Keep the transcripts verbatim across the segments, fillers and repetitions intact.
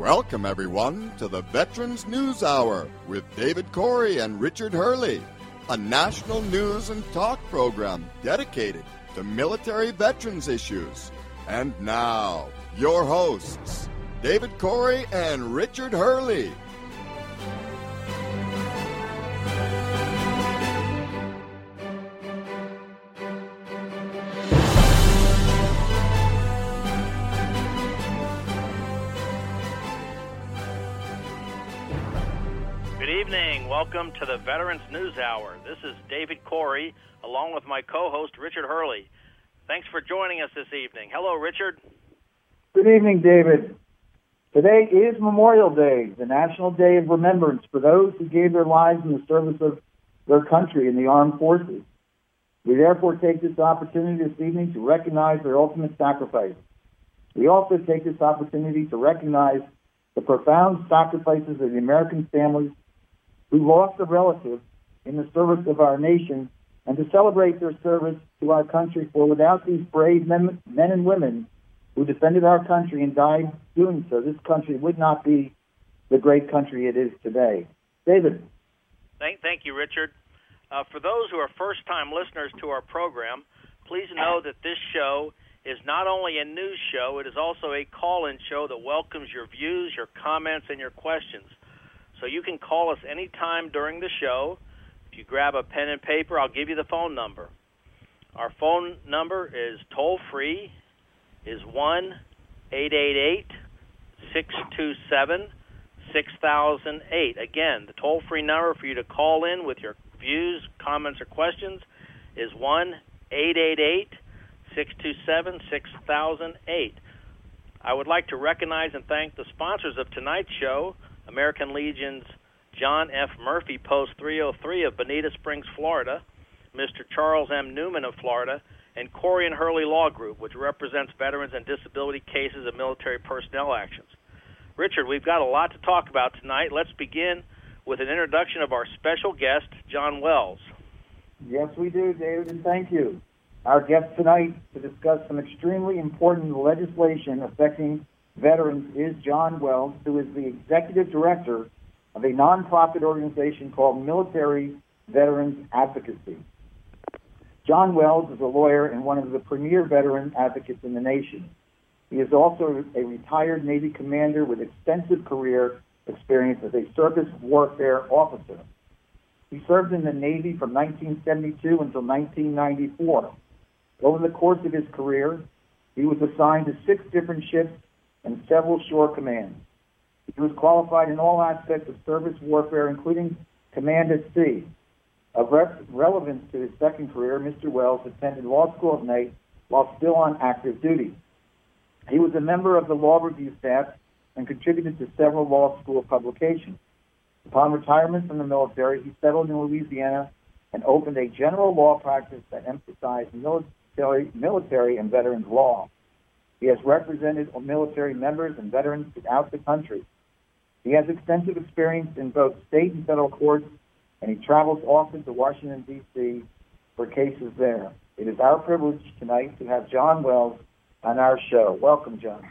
Welcome, everyone, to the Veterans News Hour with David Corey and Richard Hurley, a national news and talk program dedicated to military veterans issues. And now, your hosts, David Corey and Richard Hurley. Welcome to the Veterans News Hour. This is David Corey, along with my co-host, Richard Hurley. Thanks for joining us this evening. Hello, Richard. Good evening, David. Today is Memorial Day, the National Day of Remembrance for those who gave their lives in the service of their country in the armed forces. We therefore take this opportunity this evening to recognize their ultimate sacrifice. We also take this opportunity to recognize the profound sacrifices of the American families who lost a relative in the service of our nation, and to celebrate their service to our country, for without these brave men, men and women who defended our country and died doing so, this country would not be the great country it is today. David. Thank, thank you, Richard. Uh, for those who are first-time listeners to our program, please know that this show is not only a news show, it is also a call-in show that welcomes your views, your comments, and your questions. So you can call us anytime during the show. If you grab a pen and paper, I'll give you the phone number. Our phone number is toll-free, is one eight eight eight, six two seven, six thousand eight. Again, the toll-free number for you to call in with your views, comments, or questions is one eight eight eight, six two seven, six thousand eight. I would like to recognize and thank the sponsors of tonight's show, American Legion's John F. Murphy, Post three oh three of Bonita Springs, Florida, Mister Charles M. Newman of Florida, and Corey and Hurley Law Group, which represents veterans and disability cases of military personnel actions. Richard, we've got a lot to talk about tonight. Let's begin with an introduction of our special guest, John Wells. Yes, we do, David, and thank you. Our guest tonight to discuss some extremely important legislation affecting veterans is John Wells, who is the executive director of a nonprofit organization called Military Veterans Advocacy. John Wells is a lawyer and one of the premier veteran advocates in the nation. He is also a retired Navy commander with extensive career experience as a surface warfare officer. He served in the Navy from nineteen seventy-two until nineteen ninety-four. Over the course of his career, he was assigned to six different ships and several shore commands. He was qualified in all aspects of service warfare, including command at sea. Of re- relevance to his second career, Mister Wells attended law school at night while still on active duty. He was a member of the law review staff and contributed to several law school publications. Upon retirement from the military, he settled in Louisiana and opened a general law practice that emphasized military, military and veterans law. He has represented military members and veterans throughout the country. He has extensive experience in both state and federal courts, and he travels often to Washington, D C for cases there. It is our privilege tonight to have John Wells on our show. Welcome, John.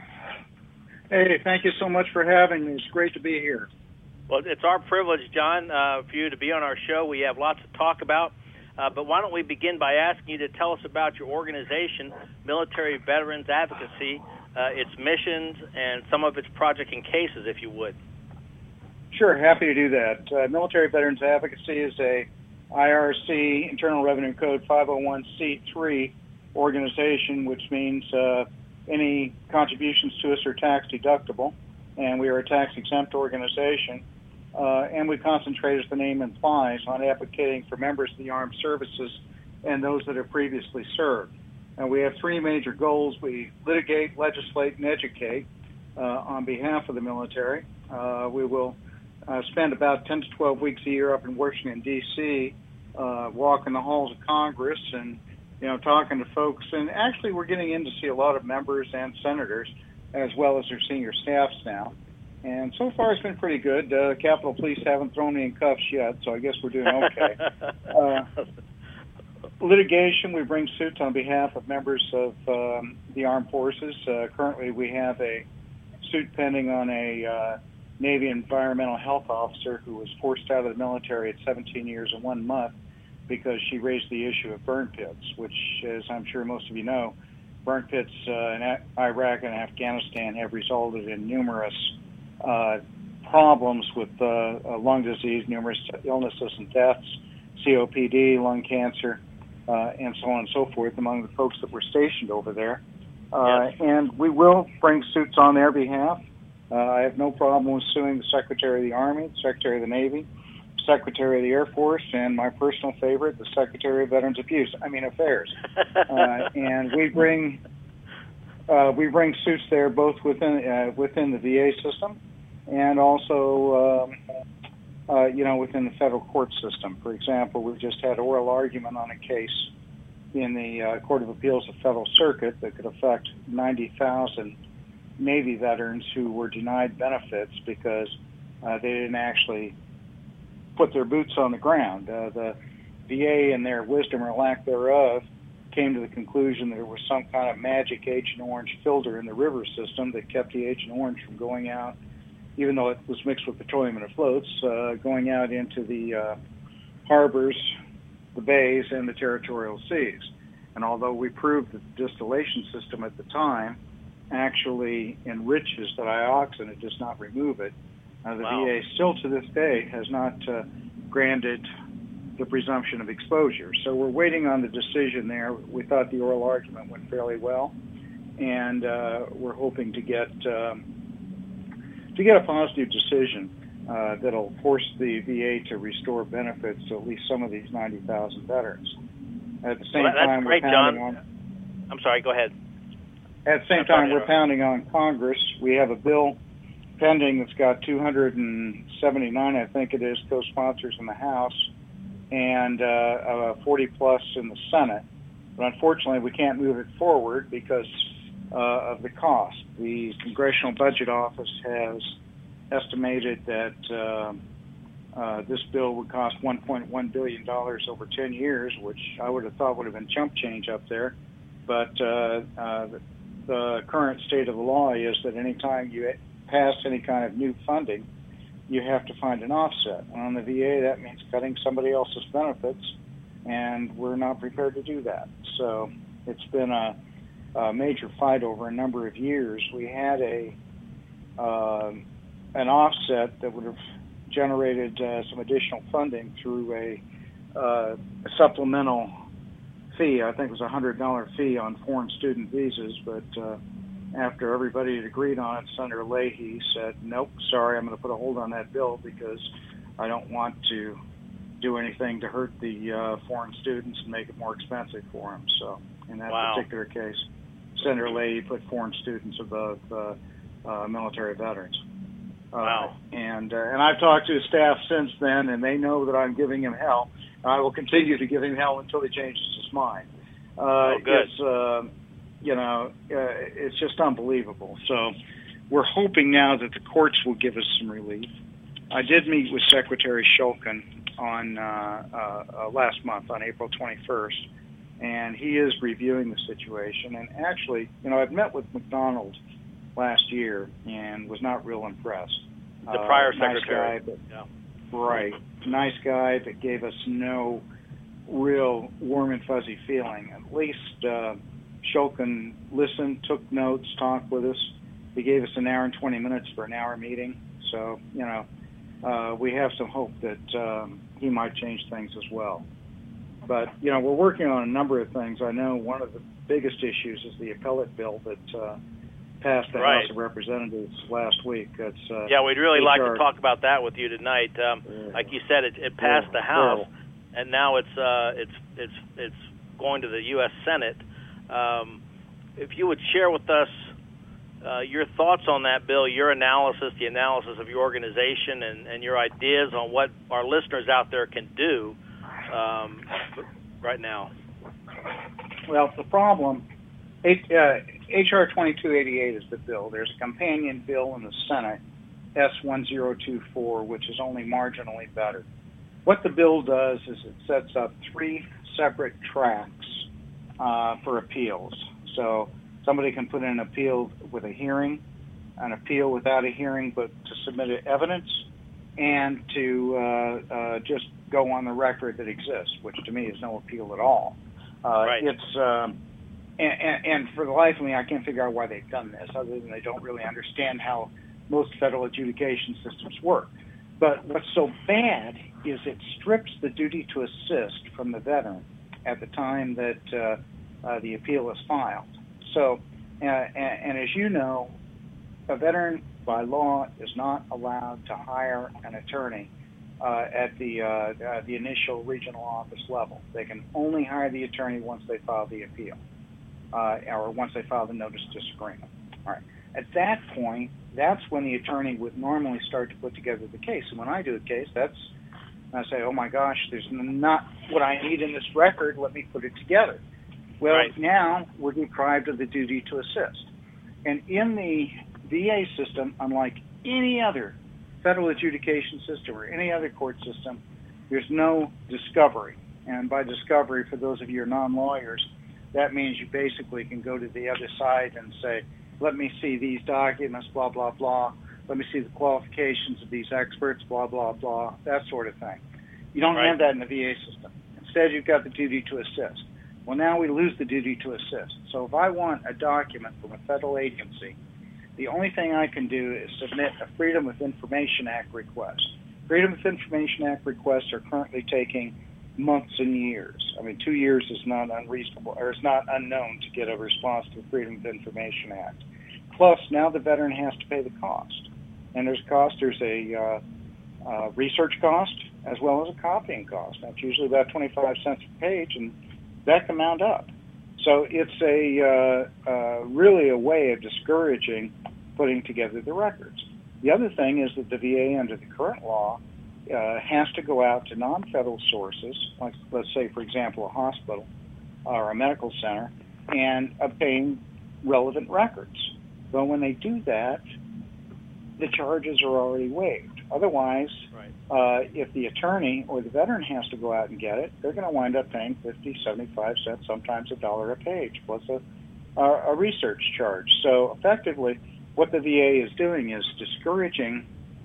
Hey, thank you so much for having me. It's great to be here. Well, it's our privilege, John, uh, for you to be on our show. We have lots to talk about. Uh, but why don't we begin by asking you to tell us about your organization, Military Veterans Advocacy, uh, its missions, and some of its projects and cases, if you would. Sure, happy to do that. Uh, Military Veterans Advocacy is a I R C, Internal Revenue Code five oh one c three organization, which means uh, any contributions to us are tax deductible, and we are a tax-exempt organization. Uh, and we concentrate, as the name implies, on advocating for members of the armed services and those that have previously served. And we have three major goals. We litigate, legislate, and educate uh, on behalf of the military. Uh, we will uh, spend about ten to twelve weeks a year up in Washington, D C, uh, walking the halls of Congress and, you know, talking to folks. And actually, we're getting in to see a lot of members and senators, as well as their senior staffs now. And so far, it's been pretty good. Uh, Capitol Police haven't thrown me in cuffs yet, so I guess we're doing okay. uh, litigation, we bring suits on behalf of members of um, the armed forces. Uh, currently, we have a suit pending on a uh, Navy environmental health officer who was forced out of the military at seventeen years and one month because she raised the issue of burn pits, which, as I'm sure most of you know, burn pits uh, in Iraq and Afghanistan have resulted in numerous uh, problems with uh, lung disease, numerous illnesses and deaths, C O P D, lung cancer, uh, and so on and so forth among the folks that were stationed over there. Uh, yes. And we will bring suits on their behalf. Uh, I have no problem with suing the Secretary of the Army, the Secretary of the Navy, Secretary of the Air Force, and my personal favorite, the Secretary of Veterans Abuse, I mean Affairs. uh, and we bring uh, we bring suits there both within uh, within the V A system and also, um, uh, you know, within the federal court system. For example, we just had oral argument on a case in the uh, Court of Appeals of Federal Circuit that could affect ninety thousand Navy veterans who were denied benefits because uh, they didn't actually put their boots on the ground. Uh, the V A, in their wisdom or lack thereof, came to the conclusion that there was some kind of magic Agent Orange filter in the river system that kept the Agent Orange from going out, even though it was mixed with petroleum and it floats, uh, going out into the uh, harbors, the bays, and the territorial seas. And although we proved that the distillation system at the time actually enriches the dioxin, it does not remove it, uh, the wow. V A still to this day has not uh, granted the presumption of exposure. So we're waiting on the decision there. We thought the oral argument went fairly well, and uh, we're hoping to get um, to get a positive decision uh, that'll force the V A to restore benefits to at least some of these ninety thousand veterans. At the same well, that's time, great, we're pounding John. on. I'm sorry. Go ahead. At the same I'm time, sorry, we're pounding on Congress. We have a bill pending that's got two hundred seventy-nine, I think it is, co-sponsors in the House and uh, uh, forty plus in the Senate. But unfortunately, we can't move it forward because uh, of the cost. The Congressional Budget Office has estimated that uh, uh, this bill would cost one point one billion dollars over ten years, which I would have thought would have been chump change up there. But uh, uh, the, the current state of the law is that any time you pass any kind of new funding, you have to find an offset. And on the V A, that means cutting somebody else's benefits, and we're not prepared to do that. So it's been a, a major fight over a number of years. We had a uh, an offset that would have generated uh, some additional funding through a, uh, a supplemental fee. I think it was a one hundred dollars fee on foreign student visas, but uh, after everybody had agreed on it, Senator Leahy said, nope, sorry, I'm going to put a hold on that bill because I don't want to do anything to hurt the uh, foreign students and make it more expensive for them. So in that wow. particular case, Senator Leahy put foreign students above uh, uh, military veterans. Uh, wow. And, uh, and I've talked to his staff since then, and they know that I'm giving him hell. I will continue to give him hell until he changes his mind. Uh, oh, good. It's, uh, you know, uh, it's just unbelievable. So we're hoping now that the courts will give us some relief. I did meet with Secretary Shulkin on uh, uh, uh, last month, on April twenty-first, and he is reviewing the situation. And actually, you know, I've met with McDonald last year and was not real impressed. The prior uh, nice secretary. Guy, but, yeah. Right. Nice guy that gave us no real warm and fuzzy feeling. At least uh, Shulkin listened, took notes, talked with us. He gave us an hour and twenty minutes for an hour meeting. So, you know, uh, we have some hope that um, he might change things as well. But, you know, we're working on a number of things. I know one of the biggest issues is the appellate bill that uh, passed the right. House of Representatives last week. It's, uh, yeah, we'd really H R like to talk about that with you tonight. Um, yeah. Like you said, it, it passed yeah. the House, yeah. and now it's uh, it's it's it's going to the U S Senate. Um, if you would share with us uh, your thoughts on that bill, your analysis, the analysis of your organization, and, and your ideas on what our listeners out there can do um, right now. Well, the problem, H R twenty-two eighty-eight is the bill. There's a companion bill in the Senate, S one zero two four, which is only marginally better. What the bill does is it sets up three separate tracks uh, for appeals. So somebody can put in an appeal with a hearing, an appeal without a hearing, but to submit evidence and to uh, uh, just go on the record that exists, which to me is no appeal at all. Uh, right. It's um, and, and, and for the life of me, I can't figure out why they've done this, other than they don't really understand how most federal adjudication systems work. But what's so bad is it strips the duty to assist from the veteran at the time that uh, uh, the appeal is filed. So, uh, and, and as you know, a veteran by law is not allowed to hire an attorney uh, at the uh, uh, the initial regional office level. They can only hire the attorney once they file the appeal, uh, or once they file the notice of disagreement. All right. At that point, that's when the attorney would normally start to put together the case. And when I do a case, that's I say, oh my gosh, there's not what I need in this record. Let me put it together. Well, right. Now we're deprived of the duty to assist. And in the V A system, unlike any other federal adjudication system or any other court system, there's no discovery. And by discovery, for those of you who are non-lawyers, that means you basically can go to the other side and say, let me see these documents, blah, blah, blah. Let me see the qualifications of these experts, blah, blah, blah, that sort of thing. You don't right. have that in the V A system. Instead, you've got the duty to assist. Well, now we lose the duty to assist. So if I want a document from a federal agency, the only thing I can do is submit a Freedom of Information Act request. Freedom of Information Act requests are currently taking months and years. I mean, two years is not unreasonable, or it's not unknown to get a response to the Freedom of Information Act. Plus, now the veteran has to pay the cost. And there's a cost, there's a uh, uh, research cost as well as a copying cost. That's usually about twenty-five cents a page, and that can mount up. So it's a uh, uh, really a way of discouraging putting together the records. The other thing is that the V A, under the current law, uh, has to go out to non-federal sources, like let's say, for example, a hospital or a medical center, and obtain relevant records. But when they do that, the charges are already waived. Otherwise, right. uh, if the attorney or the veteran has to go out and get it, they're going to wind up paying fifty, seventy-five cents, sometimes a dollar a page, plus a, a research charge. So effectively, what the V A is doing is discouraging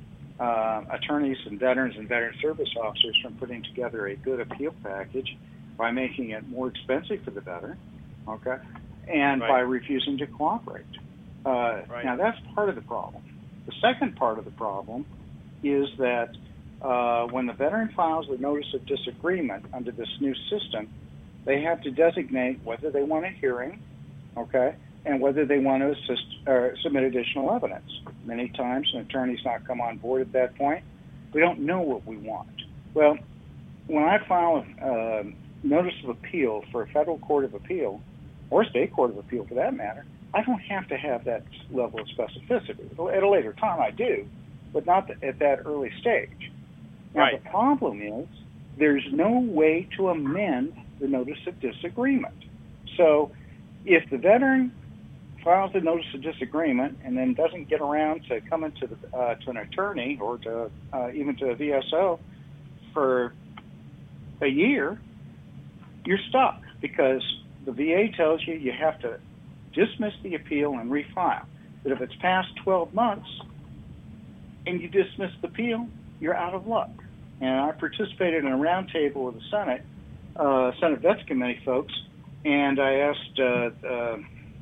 uh, attorneys and veterans and veteran service officers from putting together a good appeal package by making it more expensive for the veteran, okay, and right. by refusing to cooperate. Uh, right. Now, that's part of the problem. The second part of the problem is that uh, when the veteran files a notice of disagreement under this new system, they have to designate whether they want a hearing, okay, and whether they want to assist or submit additional evidence. Many times an attorney's not come on board at that point. We don't know what we want. Well, when I file a uh, notice of appeal for a federal court of appeal, or a state court of appeal for that matter, I don't have to have that level of specificity. At a later time I do, but not at that early stage. Now, right. The problem is there's no way to amend the notice of disagreement. So if the veteran files a notice of disagreement and then doesn't get around to coming to the, uh, to an attorney or to uh, even to a V S O for a year, you're stuck because the V A tells you you have to dismiss the appeal and refile. But if it's past twelve months and you dismiss the appeal, you're out of luck. And I participated in a roundtable with the Senate, uh, Senate Vets Committee folks, and I asked uh, uh,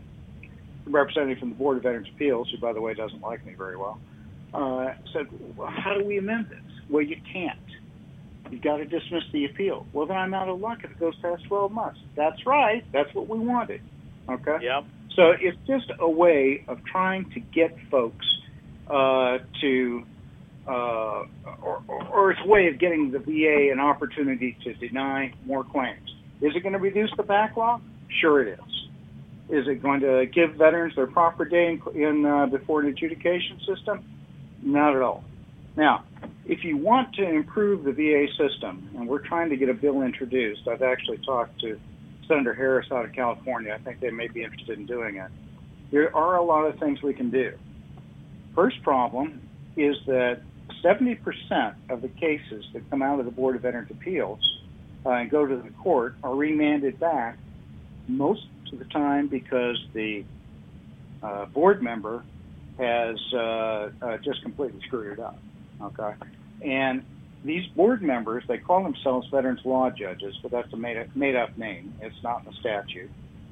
the representative from the Board of Veterans Appeals, who, by the way, doesn't like me very well, uh, said, well, how do we amend this? Well, you can't. You've got to dismiss the appeal. Well, then I'm out of luck if it goes past twelve months. That's right. That's what we wanted. Okay? Yep. So it's just a way of trying to get folks uh, to, uh, or, or, or it's a way of getting the V A an opportunity to deny more claims. Is it going to reduce the backlog? Sure it is. Is it going to give veterans their proper day in, in uh, before an adjudication system? Not at all. Now, if you want to improve the V A system, and we're trying to get a bill introduced, I've actually talked to Senator Harris out of California. I think they may be interested in doing it. There are a lot of things we can do. First problem is that seventy percent of the cases that come out of the Board of Veterans Appeals uh, and go to the court are remanded back most of the time because the uh, board member has uh, uh, just completely screwed it up. Okay, and these board members, they call themselves veterans law judges, but that's a made-up, made-up name. It's not in the statute.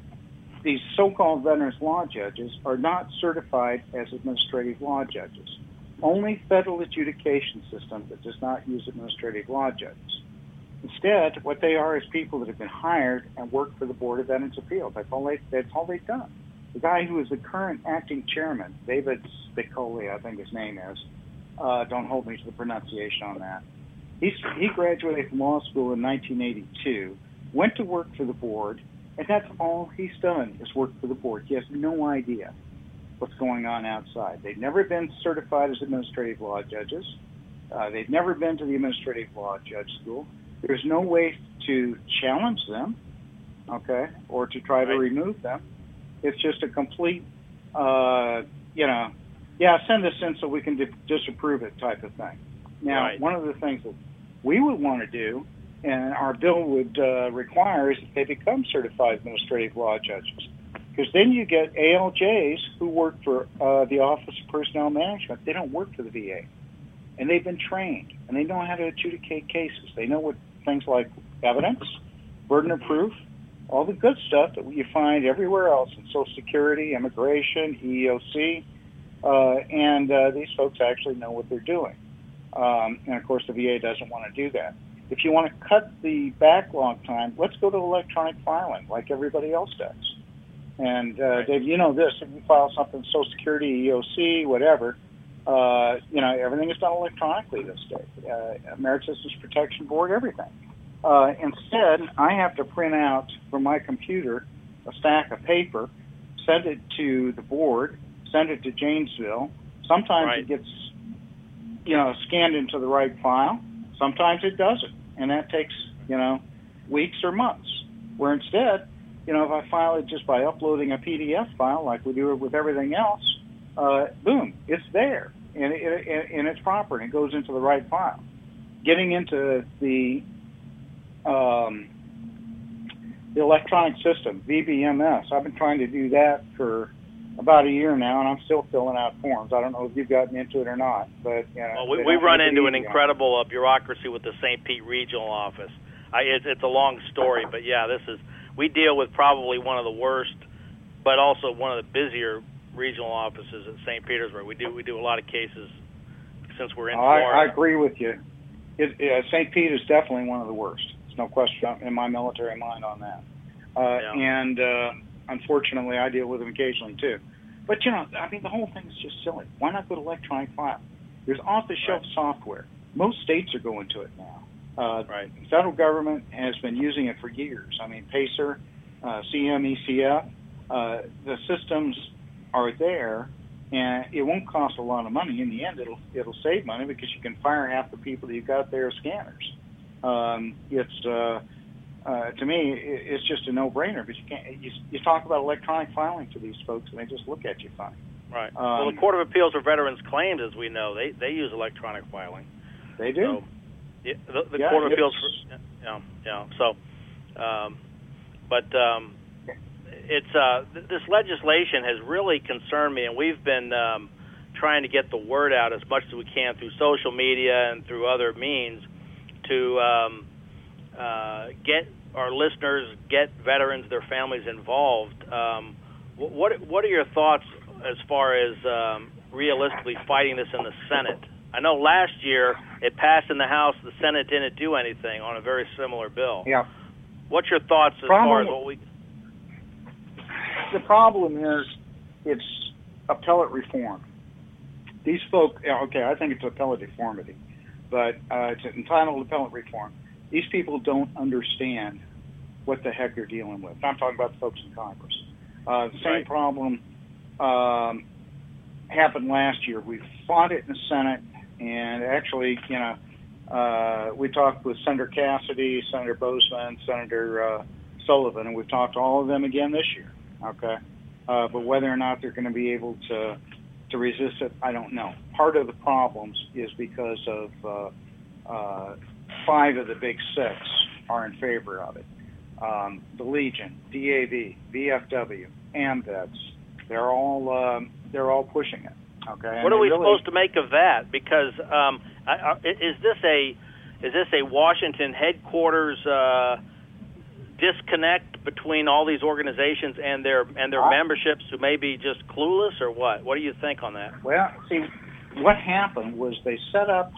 These so-called veterans law judges are not certified as administrative law judges. Only federal adjudication system that does not use administrative law judges. Instead, what they are is people that have been hired and work for the Board of Veterans Appeals. That's all, they, that's all they've done. The guy who is the current acting chairman, David Spicoli, I think his name is, uh, don't hold me to the pronunciation on that. He's, he graduated from law school in nineteen eighty-two, went to work for the board, and that's all he's done is work for the board. He has no idea what's going on outside. They've never been certified as administrative law judges. Uh, they've never been to the administrative law judge school. There's no way to challenge them, okay, or to try to remove them. It's just a complete, uh, you know, yeah, send this in so we can di- disapprove it type of thing. Now, right. One of the things that we would want to do, and our bill would uh, require, is that they become certified administrative law judges. Because then you get A L Js who work for uh, the Office of Personnel Management. They don't work for the V A. And they've been trained, and they know how to adjudicate cases. They know what things like evidence, burden of proof, all the good stuff that you find everywhere else in Social Security, immigration, E E O C, uh, and uh, these folks actually know what they're doing. Um, and, of course, the V A doesn't want to do that. If you want to cut the backlog time, let's go to electronic filing like everybody else does. And, uh, right. Dave, you know this, if you file something, Social Security, E E O C, whatever, uh, you know, everything is done electronically this day. Uh, Merit Systems Protection Board, everything. Uh, instead, I have to print out from my computer a stack of paper, send it to the board, send it to Janesville. Sometimes right. it gets, you know, scanned into the right file. Sometimes it doesn't. And that takes, you know, weeks or months. Where instead, you know, if I file it just by uploading a P D F file like we do it with everything else, uh, boom, it's there. And, it, it, and it's proper, and it goes into the right file. Getting into the um, the electronic system, V B M S, I've been trying to do that for about a year now, and I'm still filling out forms. I don't know if you've gotten into it or not, but you know, well, we, we run into an incredible uh, bureaucracy with the Saint Pete Regional Office. I, it's, it's a long story, but yeah, this is we deal with probably one of the worst, but also one of the busier regional offices at Saint Petersburg. We do we do a lot of cases since we're in Florida. I, I agree with you. It, uh, Saint Pete is definitely one of the worst. There's no question in my military mind on that. Uh, yeah. And uh, unfortunately, I deal with them occasionally too. But you know, I mean, the whole thing is just silly. Why not go to electronic file? There's off-the-shelf right. software. Most states are going to it now. Uh, right. The federal government has been using it for years. I mean, PACER, uh, C M E C F, uh, the systems are there, and it won't cost a lot of money. In the end, it'll it'll save money because you can fire half the people that you've got there as scanners. Um, it's uh, uh, to me, it's just a no-brainer. But you can't. You, you talk about electronic filing to these folks, and they just look at you funny. Right. Um, well, the Court of Appeals for Veterans Claims, as we know, they they use electronic filing. They do. So, yeah, the, the yeah, Court of Appeals for yeah yeah. So, um, but. Um, It's uh, th- this legislation has really concerned me, and we've been um, trying to get the word out as much as we can through social media and through other means to um, uh, get our listeners, get veterans, their families involved. Um, what what are your thoughts as far as um, realistically fighting this in the Senate? I know last year it passed in the House. The Senate didn't do anything on a very similar bill. Yeah. What's your thoughts as Problem- far as what we? The problem is it's appellate reform. These folk, okay, I think it's appellate deformity, but uh, it's entitled appellate reform. These people don't understand what the heck they're dealing with. I'm talking about the folks in Congress. Uh, the same Right. problem um, happened last year. We fought it in the Senate, and actually, you know, uh, we talked with Senator Cassidy, Senator Bozeman, Senator uh, Sullivan, and we've talked to all of them again this year. Okay, uh, but whether or not they're going to be able to to resist it, I don't know. Part of the problems is because of uh, uh, five of the big six are in favor of it. Um, the Legion, D A V, V F W, AMVETS, they're all um, they're all pushing it. Okay. What are we really, supposed to make of that? Because um, I, I, is this a is this a Washington headquarters uh, disconnect between all these organizations and their and their I, memberships who may be just clueless, or what? What do you think on that? Well, see, what happened was they set up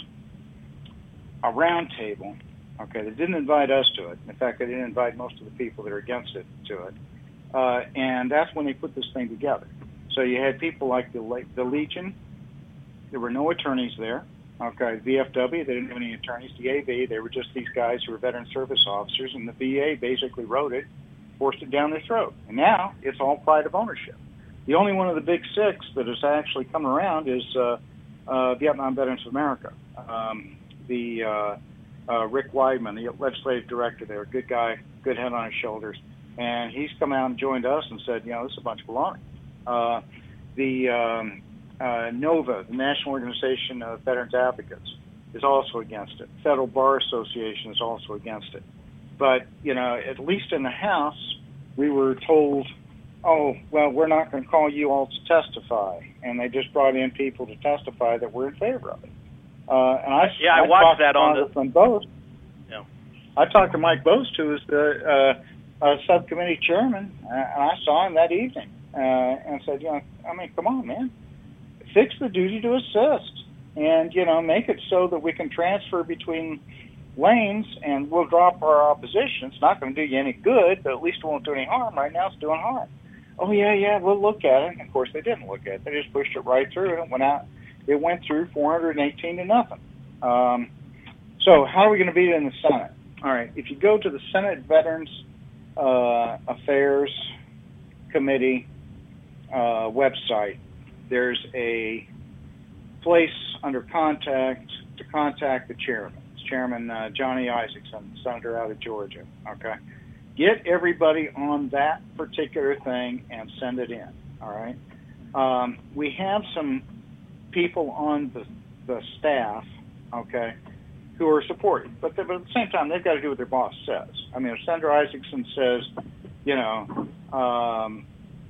a round table. Okay, they didn't invite us to it. In fact, they didn't invite most of the people that are against it to it. Uh, and that's when they put this thing together. So you had people like the, the Legion. There were no attorneys there. Okay, V F W, they didn't have any attorneys. The A V, they were just these guys who were veteran service officers, and the V A basically wrote it, forced it down their throat. And now it's all pride of ownership. The only one of the big six that has actually come around is uh, uh, Vietnam Veterans of America. Um, the uh, uh, Rick Weidman, the legislative director there, good guy, good head on his shoulders. And he's come out and joined us and said, you know, this is a bunch of baloney. Uh, the um, uh, NOVA, the National Organization of Veterans Advocates, is also against it. Federal Bar Association is also against it. But, you know, at least in the House, we were told, oh, well, we're not going to call you all to testify. And they just brought in people to testify that were in favor of it. Uh, and I, yeah, I, I watched that on the... Congressman Boast. Yeah. I talked to Mike Boast, who is the uh, uh, subcommittee chairman, uh, and I saw him that evening uh, and said, you know, I mean, come on, man. Fix the duty to assist and, you know, make it so that we can transfer between lanes and we'll drop our opposition. It's not going to do you any good, but at least it won't do any harm. Right now it's doing harm. Oh, yeah, yeah, we'll look at it. And, of course, they didn't look at it. They just pushed it right through and it went out. It went through four hundred eighteen to nothing. Um, so how are we going to beat it in the Senate? All right, if you go to the Senate Veterans uh, Affairs Committee uh, website, there's a place under contact to contact the chairman. It's Chairman uh, Johnny Isakson, senator out of Georgia. Okay, get everybody on that particular thing and send it in. All right, um, we have some people on the, the staff, okay, who are supportive, but, but at the same time, they've got to do what their boss says. I mean, if Senator Isakson says, you know, um,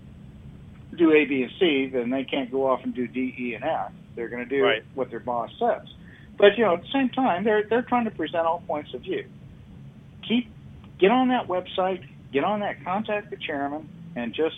do A, B, and C, then they can't go off and do D, E, and F. They're going to do right. what their boss says. But, you know, at the same time, they're they're trying to present all points of view. Keep get on that website, get on that, contact the chairman, and just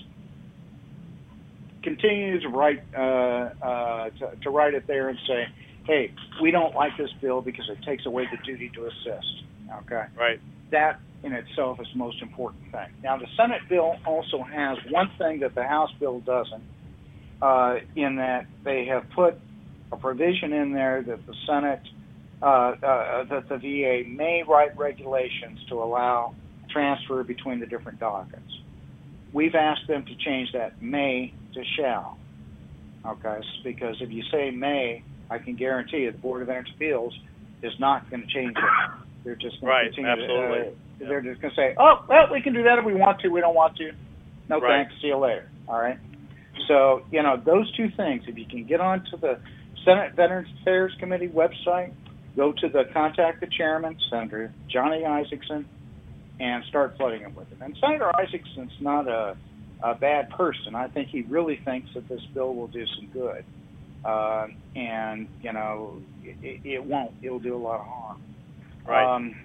continue to write uh, uh, to, to write it there and say, hey, we don't like this bill because it takes away the duty to assist. Okay, right. That in itself is the most important thing. Now, the Senate bill also has one thing that the House bill doesn't, uh, in that they have put a provision in there that the Senate, uh, uh, that the V A may write regulations to allow transfer between the different dockets. We've asked them to change that may to shall, okay? Because if you say may, I can guarantee you the Board of Veterans Appeals is not going to change it. They're just going right, to continue absolutely. to, uh, yeah. They're just going to say, oh, well, we can do that if we want to. We don't want to. No right. thanks. See you later. All right? So, you know, those two things, if you can get onto the Senate Veterans Affairs Committee website, go to the contact the chairman, Senator Johnny Isakson, and start flooding it with it. And Senator Isakson's not a, a bad person. I think he really thinks that this bill will do some good. Uh, and, you know, it, it won't. It'll do a lot of harm. Right. Um,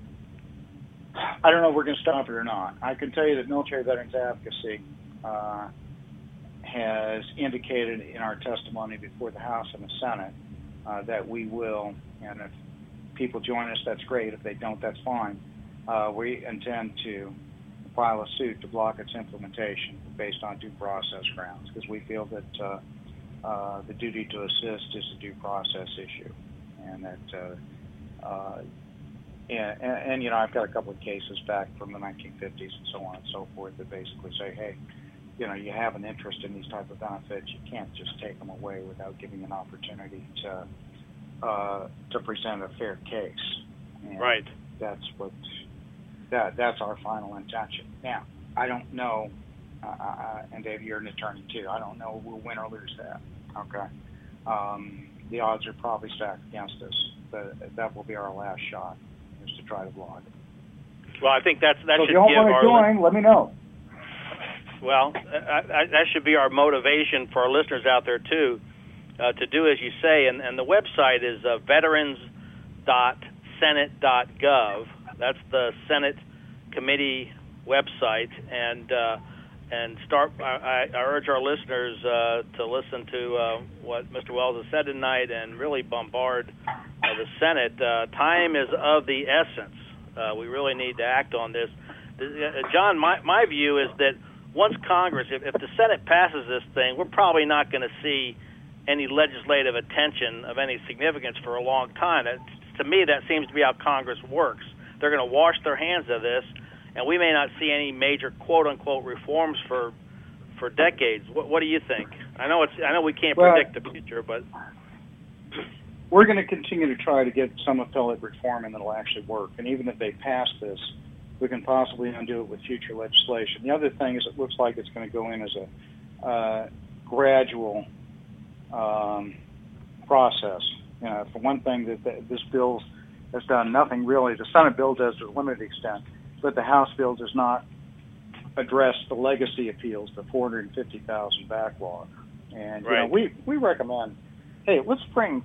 I don't know if we're going to stop it or not. I can tell you that Military Veterans Advocacy uh, has indicated in our testimony before the House and the Senate uh, that we will, and if people join us, that's great. If they don't, that's fine. Uh, we intend to file a suit to block its implementation based on due process grounds, because we feel that uh, uh, the duty to assist is a due process issue, and that, uh, uh, and, and, and you know, I've got a couple of cases back from the nineteen fifties and so on and so forth that basically say, hey, you know, you have an interest in these type of benefits, you can't just take them away without giving an opportunity to uh, to present a fair case. And right. That's what. That, that's our final intention. Now, I don't know, uh, uh, and Dave, you're an attorney too, I don't know if we'll win or lose that, okay? Um, the odds are probably stacked against us, but that will be our last shot, is to try to block it. Well, I think that's, that so should if you don't give want to our... join, let me know. Well, I, I, that should be our motivation for our listeners out there too, uh, to do as you say, and, and the website is uh, veterans dot senate dot gov. That's the Senate committee website, and uh, and start. I, I urge our listeners uh, to listen to uh, what Mister Wells has said tonight, and really bombard uh, the Senate. Uh, time is of the essence. Uh, we really need to act on this. Uh, John, my my view is that once Congress, if, if the Senate passes this thing, we're probably not going to see any legislative attention of any significance for a long time. It, to me, that seems to be how Congress works. They're going to wash their hands of this, and we may not see any major quote-unquote reforms for for decades. What, what do you think? I know it's. I know we can't well, predict the future, but we're going to continue to try to get some appellate reform in that'll actually work. And even if they pass this, we can possibly undo it with future legislation. The other thing is, it looks like it's going to go in as a uh, gradual um, process. You know, for one thing, that, that this bill has done nothing really. The Senate bill does to a limited extent, but the House bill does not address the legacy appeals, the four hundred fifty thousand backlog. And right. you know, we we recommend, hey, let's bring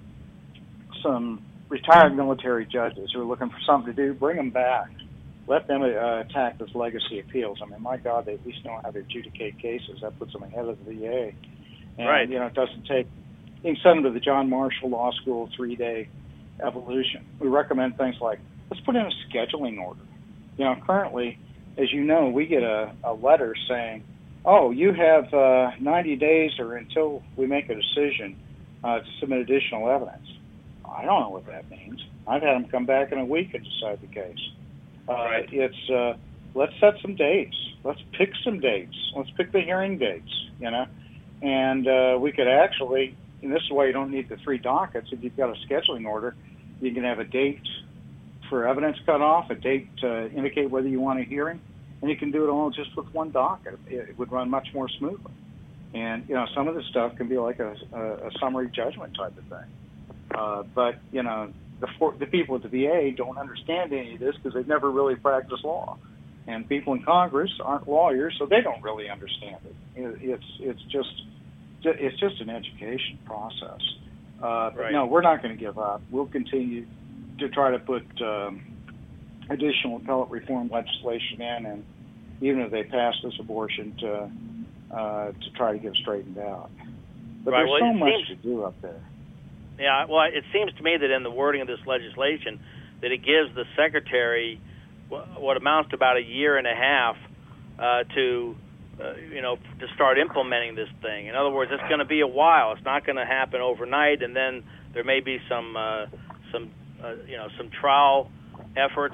some retired military judges who are looking for something to do. Bring them back. Let them uh, attack those legacy appeals. I mean, my God, they at least know how to adjudicate cases. That puts them ahead of the V A. And right. you know, it doesn't take. You can send them to the John Marshall Law School three-day evolution. We recommend things like, let's put in a scheduling order. You know, currently, as you know, we get a, a letter saying, oh, you have uh, ninety days or until we make a decision uh, to submit additional evidence. I don't know what that means. I've had them come back in a week and decide the case. Uh, right. It's, uh, let's set some dates. Let's pick some dates. Let's pick the hearing dates, you know. And uh, we could actually, and this is why you don't need the three dockets. If you've got a scheduling order, you can have a date for evidence cutoff, a date to indicate whether you want a hearing, and you can do it all just with one docket. It would run much more smoothly. And, you know, some of this stuff can be like a, a, a summary judgment type of thing. Uh, but, you know, the, for, the people at the V A don't understand any of this because they've never really practiced law. And people in Congress aren't lawyers, so they don't really understand it. it it's it's just it's just an education process. Uh, but right. no, we're not going to give up. We'll continue to try to put um, additional appellate reform legislation in, and even if they pass this abortion, to uh, to try to get straightened out. But right. there's well, so much seems, to do up there. Yeah, well, it seems to me that in the wording of this legislation, that it gives the secretary what amounts to about a year and a half uh, to, uh, you know, to start implementing this thing. In other words, it's going to be a while. It's not going to happen overnight, and then there may be some, uh, some, uh, you know, some trial efforts.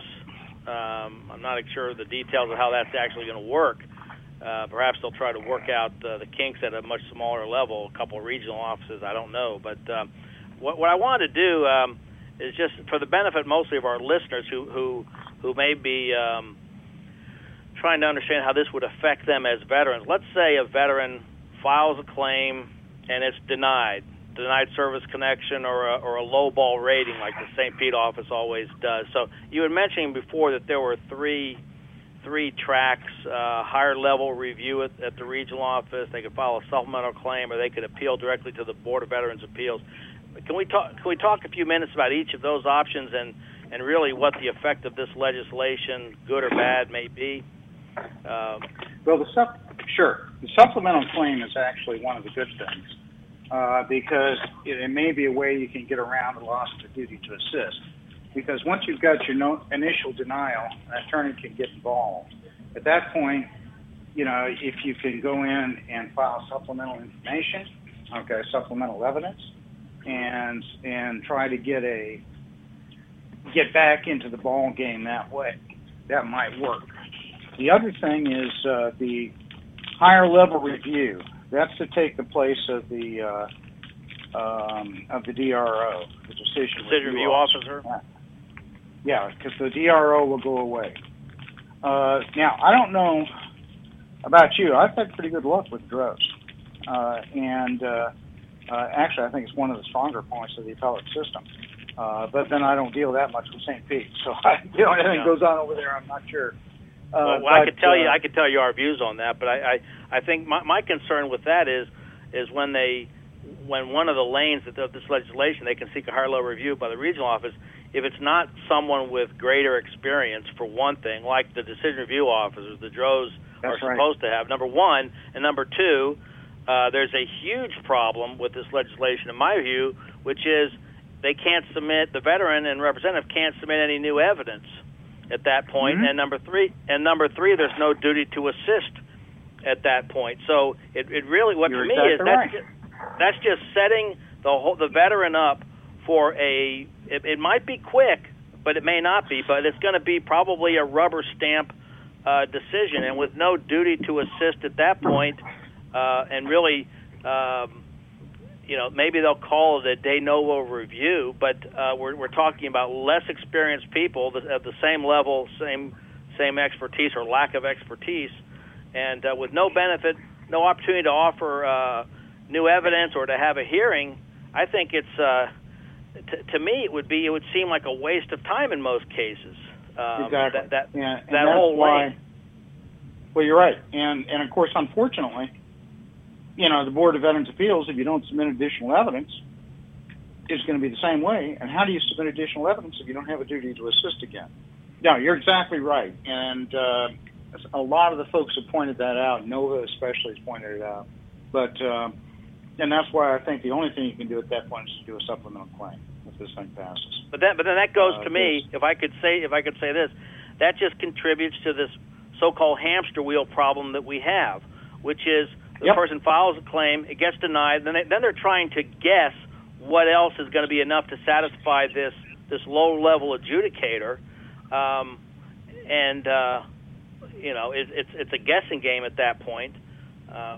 Um, I'm not sure of the details of how that's actually going to work. Uh, perhaps they'll try to work out uh, the kinks at a much smaller level, a couple of regional offices. I don't know, but uh, what, what I wanted to do um, is just for the benefit mostly of our listeners who who, who may be um, trying to understand how this would affect them as veterans. Let's say a veteran files a claim and it's denied, denied service connection or a, or a low-ball rating like the Saint Pete office always does. So you had mentioned before that there were three three tracks, uh, higher level review at, at the regional office. They could file a supplemental claim, or they could appeal directly to the Board of Veterans Appeals. Can we talk? Can we talk a few minutes about each of those options and, and really what the effect of this legislation, good or bad, may be? Um, well, the sup- sure, the supplemental claim is actually one of the good things uh, because it, it may be a way you can get around the loss of the duty to assist. Because once you've got your no, initial denial, an attorney can get involved. At that point, you know, if you can go in and file supplemental information, okay, supplemental evidence, and and try to get a get back into the ball game that way, that might work. The other thing is uh, the higher level review. That's to take the place of the uh, um, of the D R O, the decision, decision review officer. officer. Yeah, because the D R O will go away. Uh, now, I don't know about you. I've had pretty good luck with Droz. Uh, and uh, uh, actually, I think it's one of the stronger points of the appellate system. Uh, but then I don't deal that much with Saint Pete. So, I, you know, anything yeah. goes on over there, I'm not sure. Uh, well, well but, I could tell uh, you, I could tell you our views on that. But I, I, I think my, my concern with that is, is when they when one of the lanes of this legislation, they can seek a higher level review by the regional office if it's not someone with greater experience, for one thing, like the decision review officers, the D R Os That's are right. supposed to have, number one. And number two, uh, there's a huge problem with this legislation, in my view, which is they can't submit, the veteran and representative can't submit any new evidence at that point. Mm-hmm. And number three, and number three, there's no duty to assist at that point. So it, it really, what You're to me exactly is that's, right. just, that's just setting the whole, the veteran up for a, it, it might be quick, but it may not be, but it's going to be probably a rubber stamp uh, decision, and with no duty to assist at that point, uh, and really, um, you know, maybe they'll call it a de novo review, but uh, we're, we're talking about less experienced people at the same level, same same expertise or lack of expertise, and uh, with no benefit, no opportunity to offer uh, new evidence or to have a hearing. I think it's, uh, t- to me, it would be, it would seem like a waste of time in most cases. Um, exactly. That, that, yeah, and that that's whole why, lane. Well, you're right, and and of course, unfortunately, you know, the Board of Veterans Appeals, if you don't submit additional evidence, is going to be the same way. And how do you submit additional evidence if you don't have a duty to assist again? No, you're exactly right. And uh, a lot of the folks have pointed that out. Nova especially has pointed it out. But, uh, and that's why I think the only thing you can do at that point is to do a supplemental claim if this thing passes. But then, but then that goes Uh, to me, if I could say, if I could say this, that just contributes to this so-called hamster wheel problem that we have, which is the Yep. person files a claim, it gets denied, then they, then they're trying to guess what else is going to be enough to satisfy this this low-level adjudicator, um, and uh, you know, it, it's it's a guessing game at that point. Uh,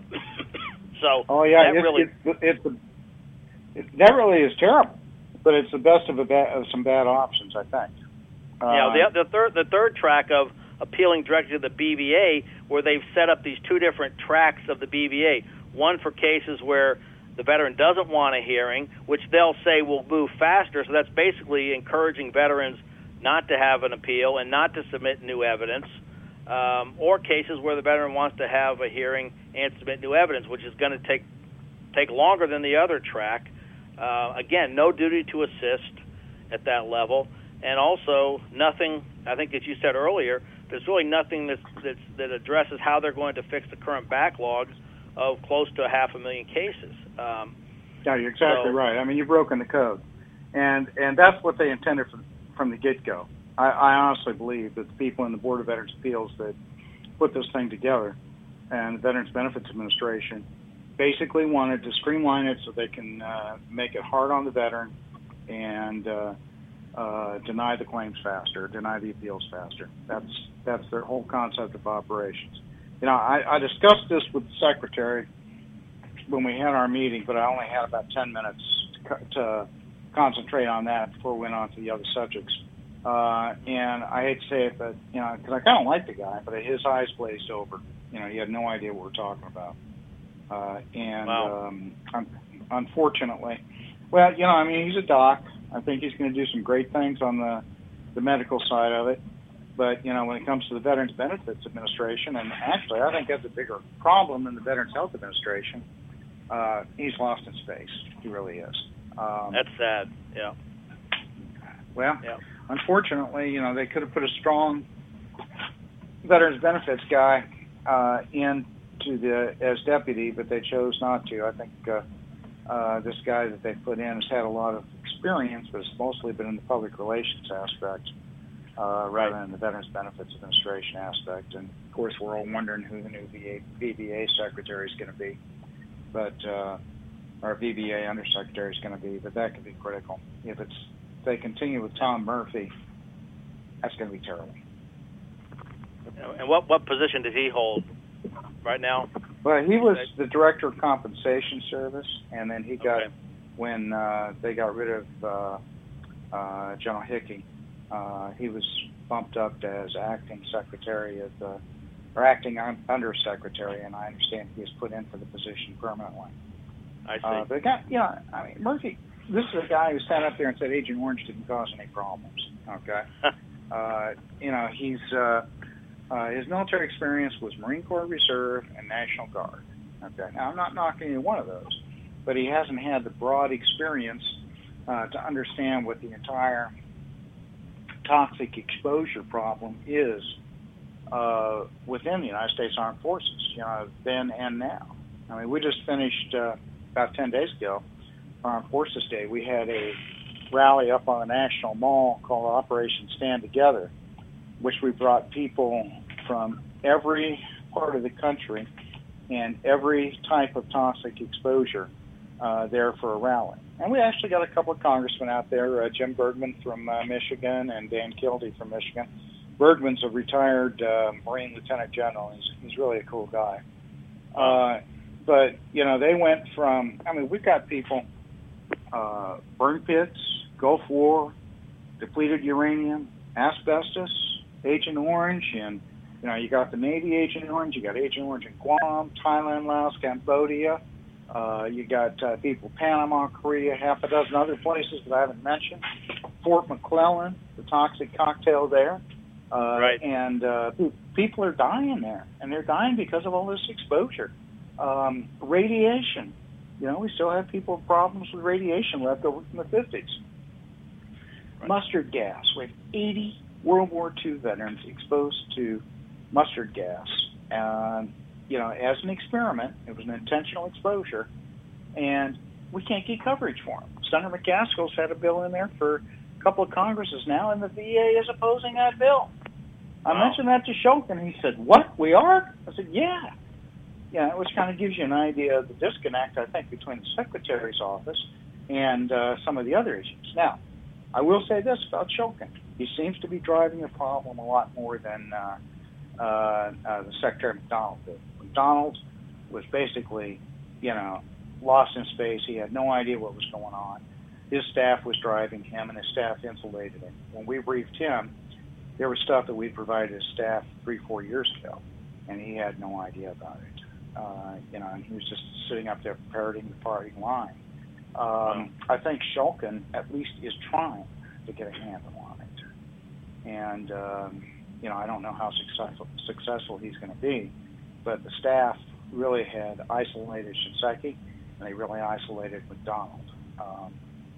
so Oh yeah, that it's, really, it's, it's, it's it, that really is terrible, but it's the best of a ba- of some bad options, I think. Uh, you know, the the third the third track of appealing directly to the B V A, where they've set up these two different tracks of the B V A. One for cases where the veteran doesn't want a hearing, which they'll say will move faster. So that's basically encouraging veterans not to have an appeal and not to submit new evidence. Um, or cases where the veteran wants to have a hearing and submit new evidence, which is going to take take longer than the other track. Uh, again, no duty to assist at that level, and also nothing, I think as you said earlier, there's really nothing that's, that's, that addresses how they're going to fix the current backlog of close to a half a million cases. Um, yeah, you're exactly so, right. I mean, you've broken the code, and and that's what they intended from from the get-go. I, I honestly believe that the people in the Board of Veterans Appeals that put this thing together, and the Veterans Benefits Administration, basically wanted to streamline it so they can uh, make it hard on the veteran and uh, uh, deny the claims faster, deny the appeals faster. That's that's their whole concept of operations. You know, I, I discussed this with the secretary when we had our meeting, but I only had about ten minutes to, co- to concentrate on that before we went on to the other subjects. Uh, and I hate to say it, but, you know, because I kind of like the guy, but his eyes glazed over. You know, he had no idea what we're talking about. Uh, and Wow. um, un- unfortunately, well, you know, I mean, he's a doc. I think he's going to do some great things on the, the medical side of it. But, you know, when it comes to the Veterans Benefits Administration, and actually I think that's a bigger problem than the Veterans Health Administration, uh, he's lost in space. He really is. Um, that's sad, yeah. well, yeah. unfortunately, you know, they could have put a strong Veterans Benefits guy uh, into the as deputy, but they chose not to. I think uh, uh, this guy that they put in has had a lot of experience, but it's mostly been in the public relations aspect uh, rather Right. than the Veterans Benefits Administration aspect. And, of course, we're all wondering who the new V B A secretary is going to be, but uh, our V B A undersecretary is going to be, but that could be critical. If it's if they continue with Tom Murphy, that's going to be terrible. And what what position does he hold right now? Well, he was the director of compensation service, and then he got Okay. when uh, they got rid of uh, uh, General Hickey. Uh, he was bumped up as acting secretary of the, or acting un- undersecretary, and I understand he was put in for the position permanently. I see. Uh, but guy, you know, I mean, Murphy. This is a guy who sat up there and said Agent Orange didn't cause any problems. Okay, uh, you know, he's uh, uh, his military experience was Marine Corps Reserve and National Guard. Okay, now I'm not knocking either one of those, but he hasn't had the broad experience uh, to understand what the entire toxic exposure problem is uh, within the United States Armed Forces, you know, then and now. I mean, we just finished uh, about ten days ago, Armed Forces Day. We had a rally up on the National Mall called Operation Stand Together, which we brought people from every part of the country and every type of toxic exposure uh, there for a rally. And we actually got a couple of congressmen out there, uh, Jim Bergman from uh, Michigan and Dan Kildee from Michigan. Bergman's a retired uh, Marine Lieutenant General. He's, he's really a cool guy. Uh, but, you know, they went from, I mean, we've got people, uh, burn pits, Gulf War, depleted uranium, asbestos, Agent Orange, and, you know, you got the Navy Agent Orange, you got Agent Orange in Guam, Thailand, Laos, Cambodia. Uh, you got uh, people Panama, Korea, half a dozen other places that I haven't mentioned. Fort McClellan, the toxic cocktail there. Uh, right. And uh, people are dying there, and they're dying because of all this exposure. Um, radiation. You know, we still have people with problems with radiation left over from the fifties. Right. Mustard gas. We have eighty World War Two veterans exposed to mustard gas. And, you know, as an experiment, it was an intentional exposure, and we can't get coverage for them. Senator McCaskill's had a bill in there for a couple of Congresses now, and the V A is opposing that bill. Wow. I mentioned that to Shulkin, and he said, "What, we are?" I said, yeah. Yeah, which kind of gives you an idea of the disconnect, I think, between the Secretary's office and uh, some of the other issues. Now, I will say this about Shulkin. He seems to be driving the problem a lot more than uh, uh, uh, the Secretary McDonald did. McDonald was basically, you know, lost in space. He had no idea what was going on. His staff was driving him, and his staff insulated him. When we briefed him, there was stuff that we provided his staff three, four years ago, and he had no idea about it. Uh, you know, and he was just sitting up there parroting the party line. Um, I think Shulkin at least is trying to get a handle on it. And, um, you know, I don't know how successful, successful he's going to be, but the staff really had isolated Shinseki, and they really isolated McDonald. Um,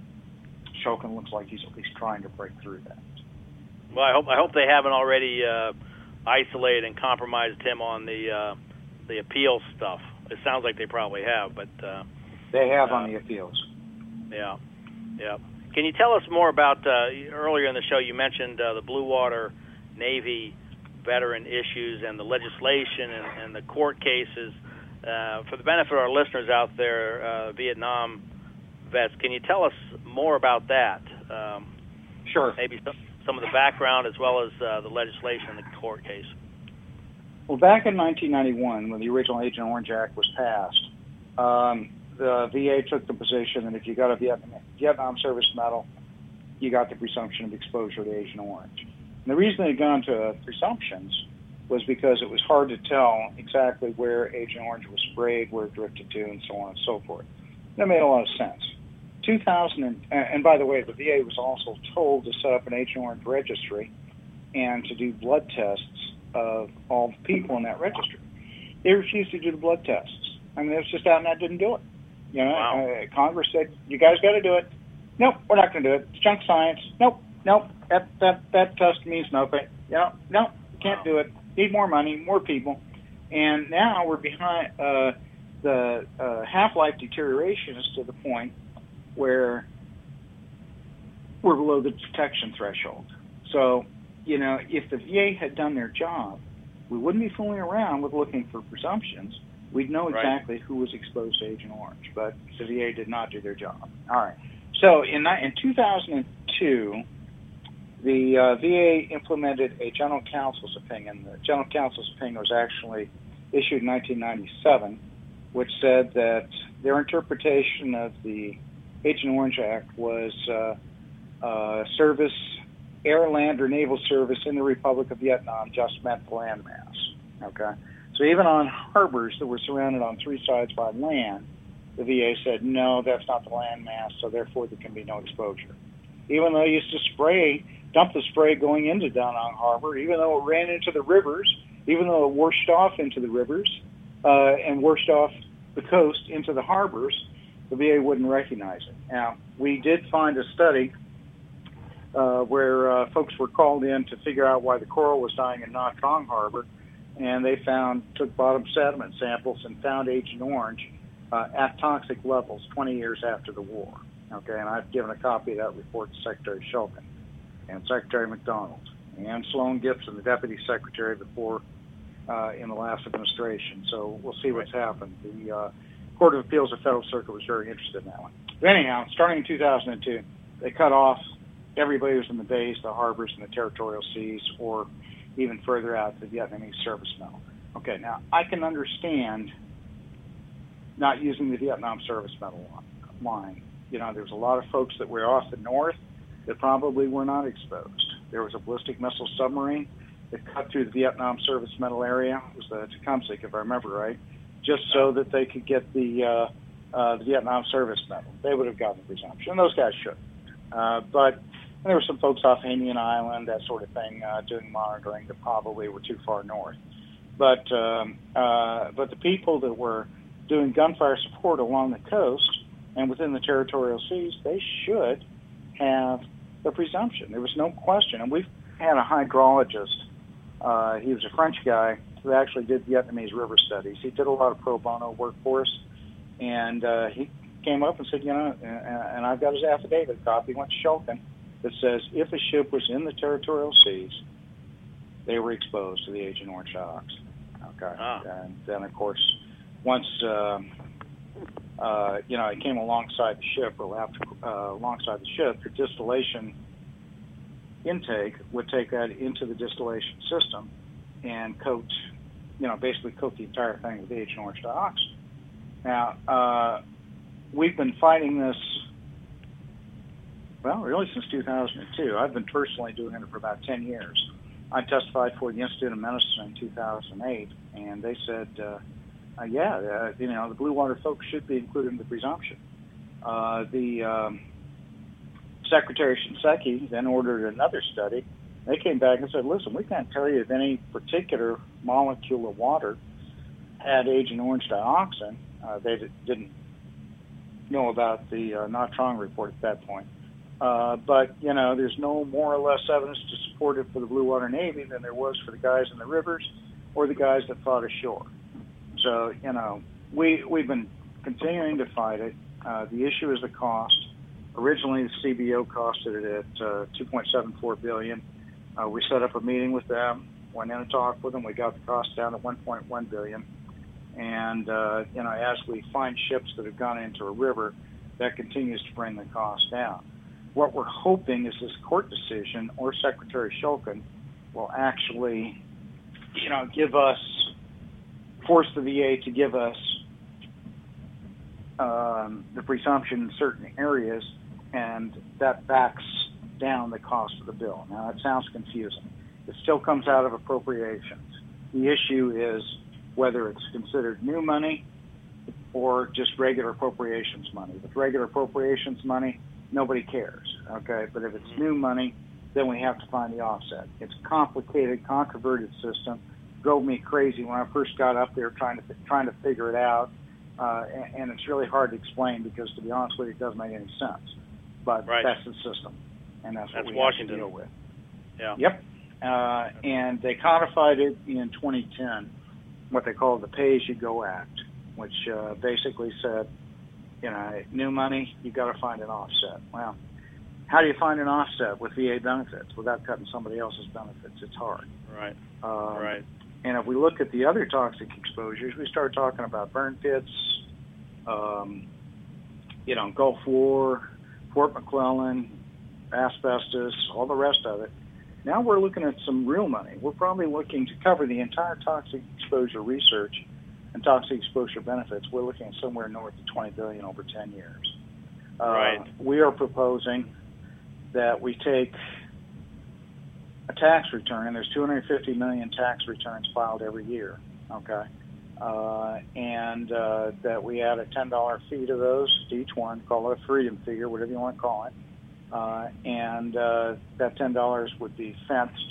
Shulkin looks like he's at least trying to break through that. Well, I hope I hope they haven't already uh, isolated and compromised him on the uh, the appeals stuff. It sounds like they probably have, but uh, they have uh, on the appeals. Yeah, yeah. Can you tell us more about uh, earlier in the show? You mentioned uh, the Blue Water Navy veteran issues and the legislation and, and the court cases. Uh, for the benefit of our listeners out there, uh, Vietnam vets, can you tell us more about that? Um, sure. Maybe some, some of the background as well as uh, the legislation and the court case. Well, back in nineteen ninety-one, when the original Agent Orange Act was passed, um, the V A took the position that if you got a Vietnam, Vietnam service medal, you got the presumption of exposure to Agent Orange. And the reason they had gone to presumptions was because it was hard to tell exactly where Agent Orange was sprayed, where it drifted to, and so on and so forth. That made a lot of sense. two thousand, and, and by the way, the V A was also told to set up an Agent Orange registry and to do blood tests of all the people in that registry. They refused to do the blood tests. I mean, it was just out and that didn't do it. You know, wow. uh, Congress said, you guys got to do it. Nope, we're not going to do it. It's junk science. Nope, nope, that that that test means nothing. You know, nope, can't wow. do it. Need more money, more people. And now we're behind. Uh, the uh, half-life deterioration is to the point where we're below the detection threshold. So, you know, if the V A had done their job, we wouldn't be fooling around with looking for presumptions. We'd know exactly right. who was exposed to Agent Orange, but the V A did not do their job. All right. So in, in two thousand two, the uh, V A implemented a general counsel's opinion. The general counsel's opinion was actually issued in nineteen ninety-seven, which said that their interpretation of the Agent Orange Act was uh, uh, service, air, land, or naval service in the Republic of Vietnam just meant the landmass. Okay? So even on harbors that were surrounded on three sides by land, the V A said, no, that's not the landmass, so therefore there can be no exposure. Even though they used to spray, dump the spray going into Da Nang Harbor, even though it ran into the rivers, even though it washed off into the rivers uh, and washed off the coast into the harbors, the V A wouldn't recognize it. Now, we did find a study uh, where uh, folks were called in to figure out why the coral was dying in Nha Trang Harbor, and they found, took bottom sediment samples and found Agent Orange uh, at toxic levels twenty years after the war. Okay, and I've given a copy of that report to Secretary Shulkin and Secretary McDonald and Sloan Gibson, the Deputy Secretary before uh, in the last administration. So we'll see what's happened. The uh, Court of Appeals of Federal Circuit was very interested in that one. But anyhow, starting in two thousand two, they cut off everybody who's in the bays, the harbors, and the territorial seas, or even further out, the Vietnamese service medal. Okay, now I can understand not using the Vietnam service medal line. You know, there's a lot of folks that were off the north that probably were not exposed. There was a ballistic missile submarine that cut through the Vietnam service medal area. It was the Tecumseh, if I remember right, just so that they could get the, uh, uh, the Vietnam service medal. They would have gotten the presumption, and those guys should. Uh, but there were some folks off Indian Island, that sort of thing, uh, doing monitoring that probably were too far north. But um, uh, but the people that were doing gunfire support along the coast and within the territorial seas, they should have the presumption. There was no question. And we've had a hydrologist. Uh, he was a French guy who actually did Vietnamese river studies. He did a lot of pro bono work for us. And uh, he came up and said, you know, and, and I've got his affidavit copy, went to Shulkin, that says if a ship was in the territorial seas, they were exposed to the Agent Orange dioxin. Okay. Ah. And then, of course, once, uh, uh, you know, it came alongside the ship, or after, uh, alongside the ship, the distillation intake would take that into the distillation system and coat, you know, basically coat the entire thing with Agent Orange dioxin. Now, uh, we've been fighting this, well, really since two thousand two. I've been personally doing it for about ten years. I testified for the Institute of Medicine in two thousand eight, and they said, uh, uh, yeah, uh, you know, the blue water folks should be included in the presumption. Uh, the um, Secretary Shinseki then ordered another study. They came back and said, listen, we can't tell you if any particular molecule of water had Agent Orange dioxin. Uh, they d- didn't know about the uh, Nha Trang report at that point. Uh, but, you know, there's no more or less evidence to support it for the Blue Water Navy than there was for the guys in the rivers or the guys that fought ashore. So, you know, we, we've been continuing to fight it. Uh, the issue is the cost. Originally, the C B O costed it at uh, two point seven four billion dollars. Uh, we set up a meeting with them, went in and talked with them. We got the cost down to one point one billion dollars. And, uh, you know, as we find ships that have gone into a river, that continues to bring the cost down. What we're hoping is this court decision or Secretary Shulkin will actually, you know, give us, force the V A to give us um, the presumption in certain areas, and that backs down the cost of the bill. Now, that sounds confusing. It still comes out of appropriations. The issue is whether it's considered new money or just regular appropriations money. With regular appropriations money, nobody cares, okay? But if it's new money, then we have to find the offset. It's a complicated, controverted system. Drove me crazy when I first got up there trying to trying to figure it out, uh, and, and it's really hard to explain because, to be honest with you, it doesn't make any sense. But right. That's the system, and that's, that's what we Washington. have to deal with. Yeah. Yep. Uh, and they codified it in twenty ten, what they call the Pay-As-You-Go Act, which uh, basically said, you know, new money, you got to find an offset. Well, how do you find an offset with V A benefits without cutting somebody else's benefits? It's hard. Right. Um, right. And if we look at the other toxic exposures, we start talking about burn pits, um, you know, Gulf War, Fort McClellan, asbestos, all the rest of it. Now we're looking at some real money. We're probably looking to cover the entire toxic exposure research and toxic exposure benefits. We're looking at somewhere north of twenty billion dollars over ten years. Uh, right. We are proposing that we take a tax return, and there's two hundred fifty million tax returns filed every year, okay? Uh, and uh, that we add a ten dollar fee to those, to each one, call it a freedom figure, whatever you want to call it. Uh, and uh, that ten dollars would be fenced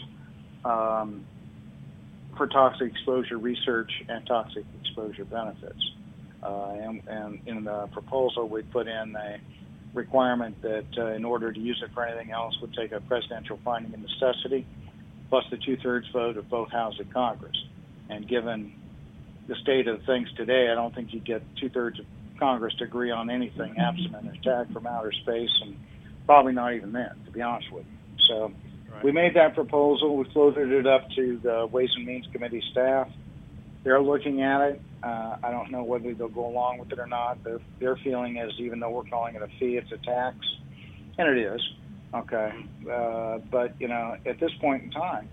um, for toxic exposure research and toxic exposure benefits. Uh, and, and in the proposal, we put in a requirement that uh, in order to use it for anything else would take a presidential finding of necessity, plus the two-thirds vote of both houses of Congress. And given the state of things today, I don't think you get two-thirds of Congress to agree on anything absent an attack from outer space, and probably not even then, to be honest with you. So right. We made that proposal. We floated it up to the Ways and Means Committee staff. They're looking at it. Uh, I don't know whether they'll go along with it or not. Their, their feeling is, even though we're calling it a fee, it's a tax. And it is. Okay. Uh, but, you know, at this point in time,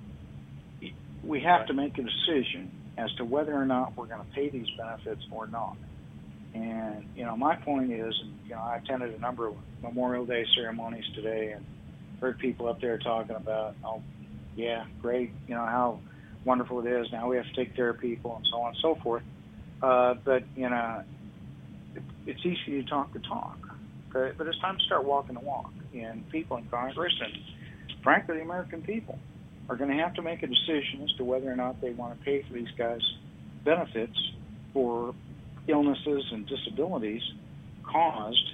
we have right. to make a decision as to whether or not we're going to pay these benefits or not. And, you know, my point is, you know, I attended a number of Memorial Day ceremonies today and heard people up there talking about, oh, yeah, great, you know, how wonderful it is. Now we have to take care of people and so on and so forth. Uh, but, you know, it, it's easy to talk the talk, okay? But it's time to start walking the walk. And people in Congress and, frankly, the American people are going to have to make a decision as to whether or not they want to pay for these guys' benefits for illnesses and disabilities caused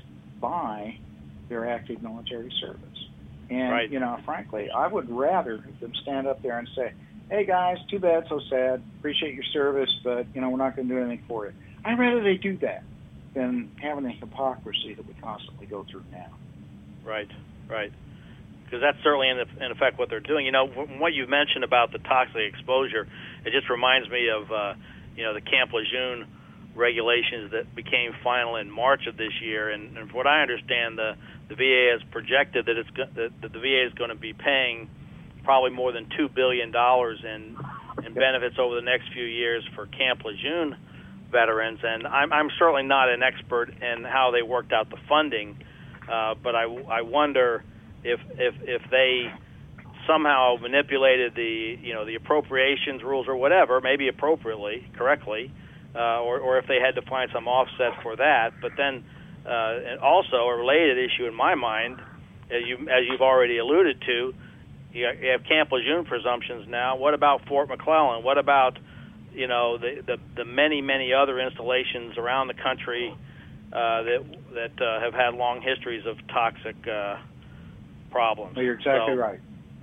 by their active military service. And, right. you know, frankly, I would rather them stand up there and say, hey, guys, too bad, so sad, appreciate your service, but, you know, we're not going to do anything for it. I'd rather they do that than having the hypocrisy that we constantly go through now. Right, right. Because that's certainly, in, in effect, what they're doing. You know, what you mentioned about the toxic exposure, it just reminds me of, uh, you know, the Camp Lejeune regulations that became final in March of this year. And, and from what I understand, the, the V A has projected that, it's go- that, that the V A is going to be paying probably more than two billion dollars in, in benefits over the next few years for Camp Lejeune veterans. And I'm, I'm certainly not an expert in how they worked out the funding, uh, but I, I wonder if if if they somehow manipulated the you know the appropriations rules or whatever, maybe appropriately, correctly, uh, or or if they had to find some offset for that. But then, uh, and also a related issue in my mind, as you as you've already alluded to, you have Camp Lejeune presumptions now. What about Fort McClellan? What about you know the the, the many many other installations around the country uh, that that uh, have had long histories of toxic uh, problems? Well, you're exactly so, right.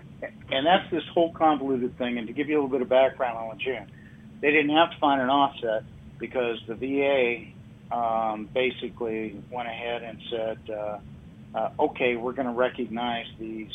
And that's this whole convoluted thing. And to give you a little bit of background on Lejeune, they didn't have to find an offset because the V A um, basically went ahead and said, uh, uh, okay, we're going to recognize these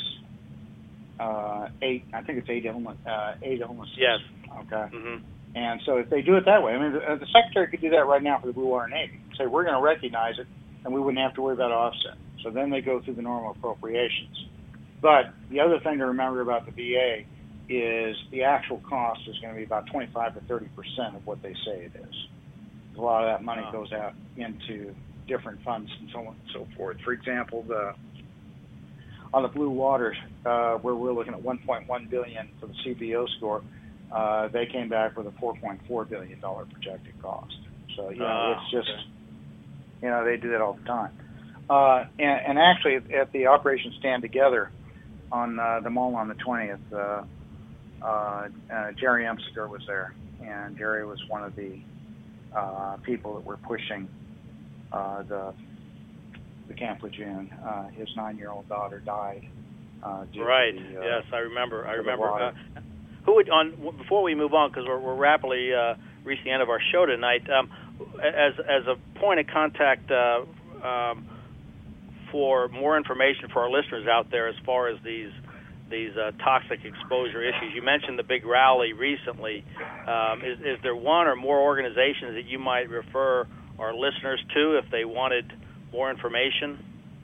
uh, eight, I think it's eight, illness, uh, eight illnesses. Yes. Okay. Mm-hmm. And so if they do it that way, I mean, the, the Secretary could do that right now for the Blue Water Navy. Say, we're going to recognize it, and we wouldn't have to worry about offset. So then they go through the normal appropriations. But the other thing to remember about the V A is the actual cost is going to be about twenty-five to thirty percent of what they say it is. A lot of that money goes out into different funds and so on and so forth. For example, the on the Blue Water, uh, where we're looking at one point one billion dollars for the C B O score, uh, they came back with a four point four billion dollars projected cost. So, you know, oh, it's just, okay. you know, they do that all the time. Uh, and, and actually, at the Operation Stand Together, on uh, the mall on the twentieth, uh, uh, uh, Jerry Emsiger was there, and Jerry was one of the uh, people that were pushing uh, the the Camp Lejeune. Uh, his nine-year-old daughter died. Uh, due right. to the, uh, yes, I remember. I remember. Uh, who would on before we move on, because we're, we're rapidly uh, reaching the end of our show tonight. Um, as as a point of contact. Uh, um, For more information for our listeners out there as far as these these uh, toxic exposure issues, you mentioned the big rally recently. Um, is, is there one or more organizations that you might refer our listeners to if they wanted more information?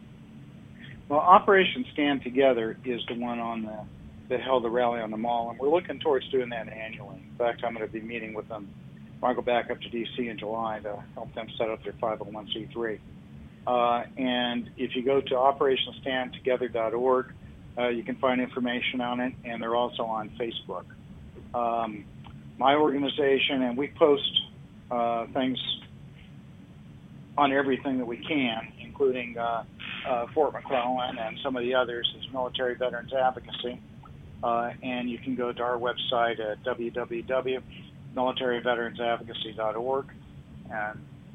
Well, Operation Stand Together is the one on the that held the rally on the mall, and we're looking towards doing that annually. In fact, I'm going to be meeting with them. I'll go back up to D C in July to help them set up their five oh one c three. Uh, and if you go to operation stand together dot org, uh, you can find information on it, and they're also on Facebook. Um, my organization, and we post uh, things on everything that we can, including uh, uh, Fort McClellan and some of the others, is Military Veterans Advocacy. Uh, and you can go to our website at w w w dot military veterans advocacy dot org. And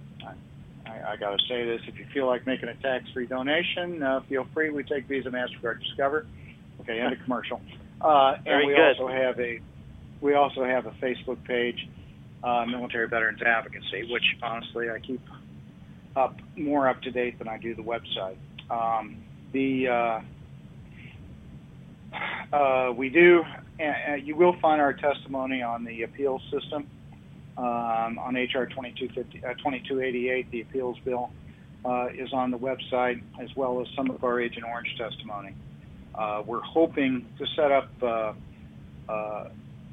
I, I got to say this, if you feel like making a tax-free donation, uh, feel free. We take Visa, MasterCard, Discover. Okay, end of commercial. Uh, and Very we good. also have a we also have a Facebook page, uh, Military Veterans Advocacy, which honestly I keep up more up to date than I do the website. Um, the uh, uh, we do. Uh, you will find our testimony on the appeals system um, on H R twenty-two eighty-eight. The appeals bill uh, is on the website, as well as some of our Agent Orange testimony. Uh, we're hoping to set up uh, uh,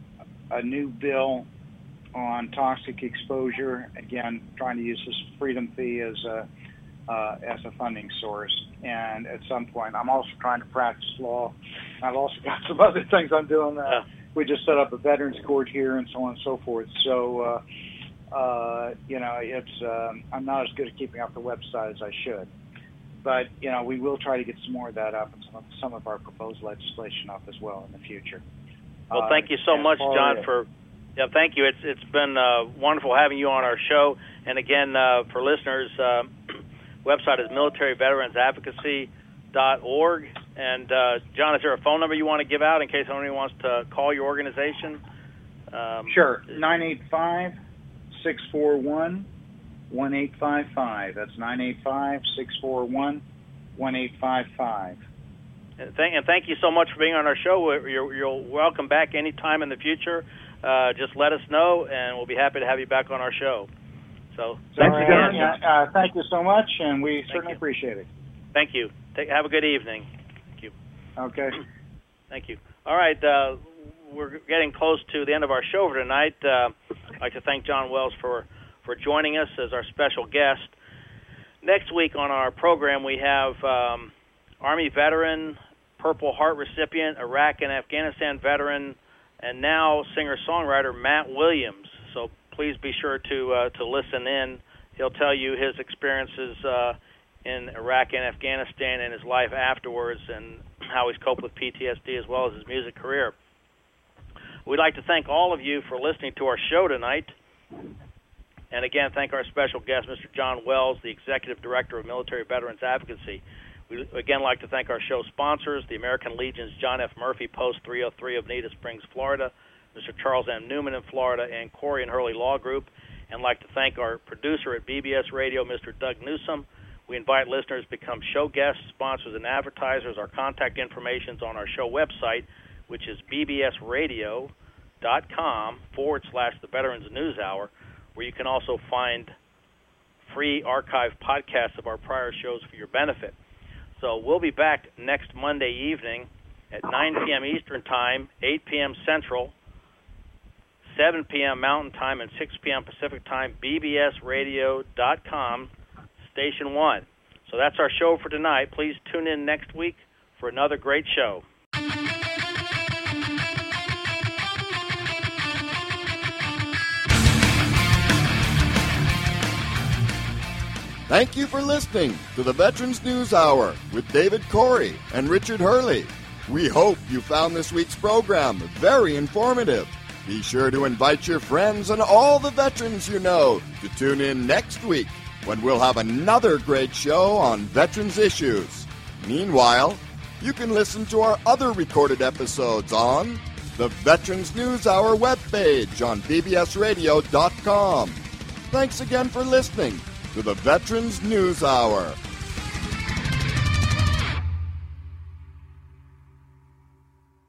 a new bill on toxic exposure. Again, trying to use this freedom fee as a uh, as a funding source. And at some point, I'm also trying to practice law. I've also got some other things I'm doing. Uh, yeah. We just set up a veterans court here, and so on and so forth. So, uh, uh, you know, it's um, I'm not as good at keeping up the website as I should. But, you know, we will try to get some more of that up and some of, some of our proposed legislation up as well in the future. Well, thank you so uh, much, John, as, for yeah, thank you. It's it's been uh, wonderful having you on our show. And again, uh, for listeners, uh, website is military veterans advocacy dot org. And uh, John, is there a phone number you want to give out in case anyone wants to call your organization? Um, sure, nine eight five, six four one, one eight five five. That's nine eight five, six four one, one eight five five. And thank, and thank you so much for being on our show. You're, you're welcome back anytime in the future. Uh, just let us know, and we'll be happy to have you back on our show. So thanks right. again. Yeah, uh, thank you so much, and we thank certainly you. appreciate it. Thank you. Take, have a good evening. Thank you. Okay. Thank you. All right. Uh, we're getting close to the end of our show for tonight. Uh, I'd like to thank John Wells for, for joining us as our special guest. Next week on our program, we have um, Army veteran, Purple Heart recipient, Iraq and Afghanistan veteran, and now singer-songwriter Matt Williams. So please be sure to uh, to listen in. He'll tell you his experiences uh, in Iraq and Afghanistan and his life afterwards, and how he's coped with P T S D as well as his music career. We'd like to thank all of you for listening to our show tonight. And again, thank our special guest, Mister John Wells, the Executive Director of Military Veterans Advocacy. We'd again like to thank our show sponsors, the American Legion's John F. Murphy, Post three oh three of Bonita Springs, Florida, Mister Charles M. Newman in Florida, and Corey and Hurley Law Group. And like to thank our producer at B B S Radio, Mister Doug Newsom. We invite listeners to become show guests, sponsors, and advertisers. Our contact information is on our show website, which is bbsradio.com forward slash the Veterans News Hour, where you can also find free archive podcasts of our prior shows for your benefit. So we'll be back next Monday evening at nine p.m. Eastern Time, eight p.m. Central, seven p.m. Mountain Time, and six p.m. Pacific Time, b b s radio dot com, Station one. So that's our show for tonight. Please tune in next week for another great show. Thank you for listening to the Veterans News Hour with David Corey and Richard Hurley. We hope you found this week's program very informative. Be sure to invite your friends and all the veterans you know to tune in next week when we'll have another great show on veterans issues. Meanwhile, you can listen to our other recorded episodes on the Veterans News Hour webpage on b b s radio dot com. Thanks again for listening to the Veterans News Hour.